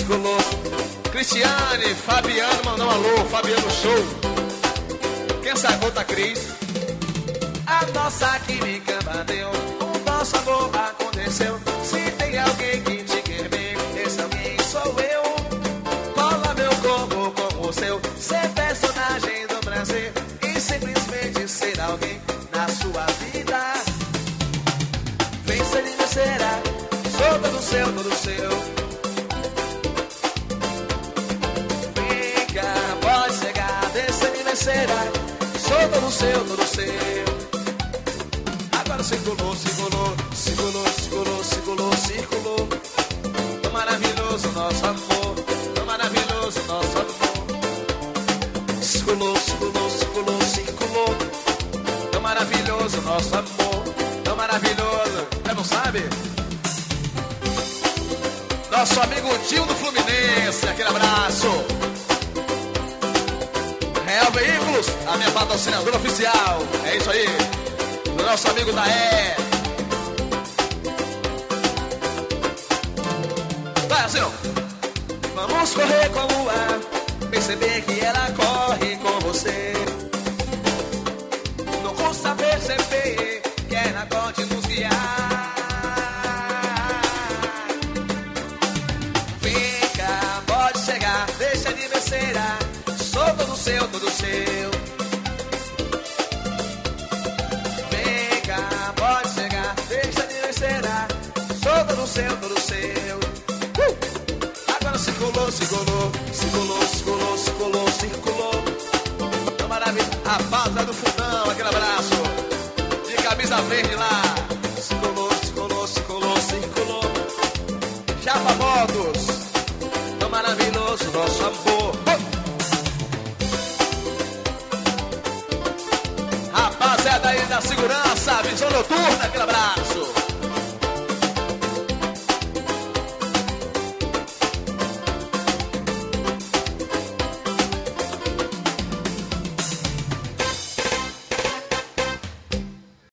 circulou. Cristiane, Fabiano, mandou um alô, Fabiano Show. Quem sabe outra Cris? A nossa química bateu, o nosso amor aconteceu. Se tem alguém que te quer bem, esse alguém sou eu. Cola meu corpo com o seu, ser personagem do prazer e simplesmente ser alguém na sua vida. Vem ser e será, sou todo seu, todo seu. Vem cá, pode chegar, descer e vencerá, sou todo seu, todo seu. Agora circulou, circulou, circulou, circulou, circulou, circulou. Tão maravilhoso nosso amor, tão maravilhoso nosso amor. Circulou, circulou, circulou, circulou. Tão maravilhoso nosso amor, tão maravilhoso. Você não sabe? Nosso amigo Tio do Fluminense, aquele abraço. Real Veículos, a minha patrocinadora oficial. É isso aí. Do nosso amigo Daé. Vai assim, ó. Vamos correr como o ar, perceber que ela corre com você. Não custa perceber que ela pode nos guiar. Vem cá, pode chegar, deixa de besteira, sou todo seu, todo seu. Vem cá, pode chegar, deixa de besteira, sou todo seu, todo seu. Agora circulou, circulou, circulou, circulou, circulou, circulou. Tão maravilha, rapaziada do fundão, aquele abraço. De camisa verde lá. Circulou, circulou, circulou, circulou. Chapa Motos, tão maravilhoso nosso amor. Rapaziada aí da segurança, visão noturna, aquele abraço.